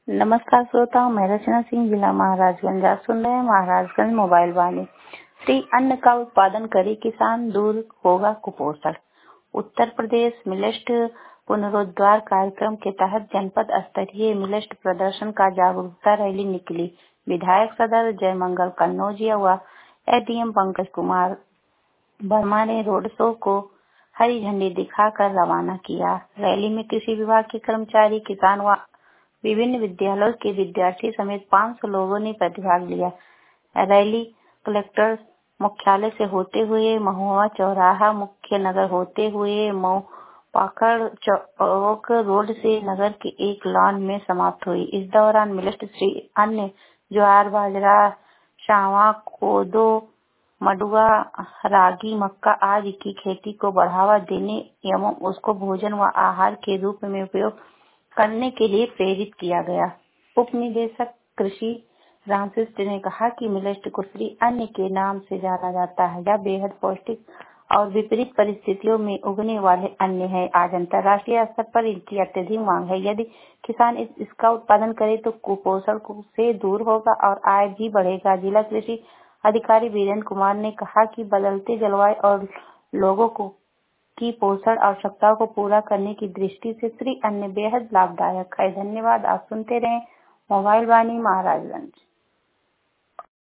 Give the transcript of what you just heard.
नमस्कार श्रोताओं, मैं रचना सिंह, जिला महाराजगंज। आप सुन रहे हैं महाराजगंज मोबाइल वाणी। फ्री अन्न का उत्पादन करे किसान, दूर होगा कुपोषण। उत्तर प्रदेश मिलेट पुनरुद्धार कार्यक्रम के तहत जनपद स्तरीय मिलेट प्रदर्शन का जागरूकता रैली निकली। विधायक सदर जयमंगल कन्नौजिया व एडीएम पंकज कुमार वर्मा ने रोड शो को हरी झंडी दिखाकर रवाना किया। रैली में कृषि विभाग के कर्मचारी, किसान व विभिन्न विद्यालयों के विद्यार्थी समेत 500 लोगों ने प्रतिभाग लिया। रैली कलेक्टर मुख्यालय से होते हुए महुआ चौराहा मुख्य नगर होते हुए मऊ पाखड़ चौक रोड से नगर के एक लॉन में समाप्त हुई। इस दौरान मिलेट श्री अन्य ज्वार, बाजरा, सावा, कोदो, मडुआ, रागी, मक्का आदि की खेती को बढ़ावा देने एवं उसको भोजन व आहार के रूप में उपयोग करने के लिए प्रेरित किया गया। उप निदेशक कृषि रामकृष्ण ने कहा कि मिलेट को श्री अन्न के नाम से जाना जाता है। यह बेहद पौष्टिक और विपरीत परिस्थितियों में उगने वाले अन्न है। आज अंतर्राष्ट्रीय स्तर पर इनकी अत्यधिक मांग है। यदि किसान इसका उत्पादन करे तो कुपोषण से दूर होगा और आय भी बढ़ेगा। जिला कृषि अधिकारी वीरेंद्र कुमार ने कहा कि बदलते जलवायु और लोगों की पोषण आवश्यकताओं को पूरा करने की दृष्टि से श्री अन्न बेहद लाभदायक है। धन्यवाद। आप सुनते रहें मोबाइल वाणी महाराजगंज।